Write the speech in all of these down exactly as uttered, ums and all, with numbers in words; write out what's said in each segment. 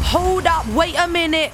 Hold up, wait a minute.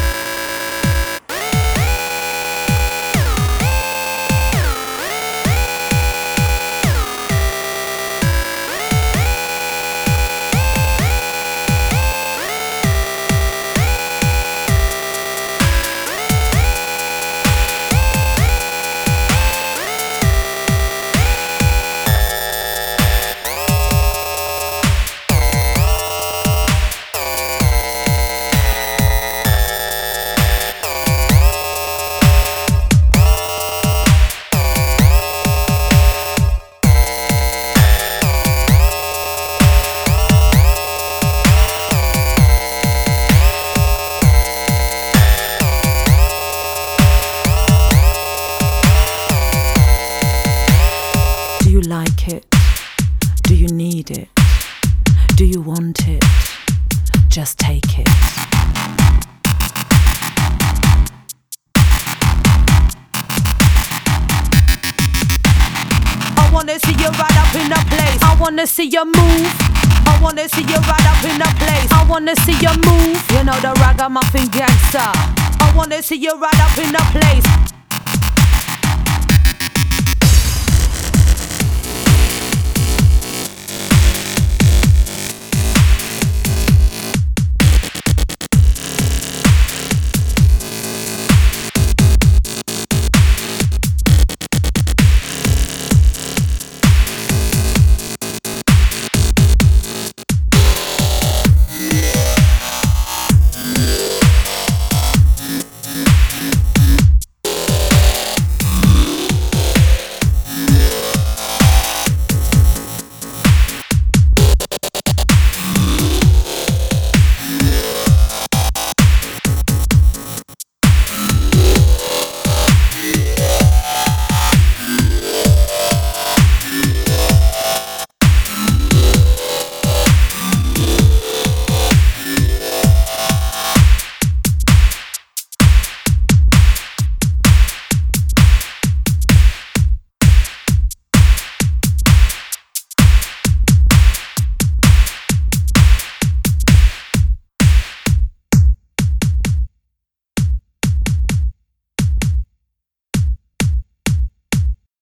Do you like it? Do you need it? Do you want it? Just take it. I wanna see you right up in the place. I wanna see you move. I wanna see you right up in the place. I wanna see you move. You know the ragamuffin gangster. I wanna see you right up in the place.